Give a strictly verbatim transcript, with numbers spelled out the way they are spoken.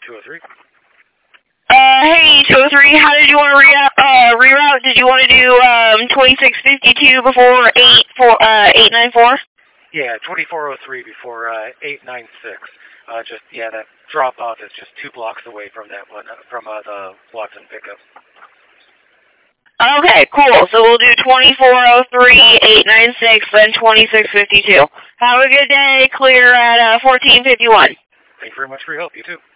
two oh three. Uh, hey, two oh three, how did you want to re uh, reroute? Did you want to do um, twenty-six fifty-two before eight four, uh, eight nine four? Yeah, twenty-four oh three before uh, eight nine six. Uh, just, yeah, that drop-off is just two blocks away from that one, uh, from uh, the Watson pickup. Okay, cool. So we'll do twenty-four oh three, eight nine six, then twenty-six fifty-two. Have a good day. Clear at uh, fourteen fifty-one. Thank you very much for your help. You too.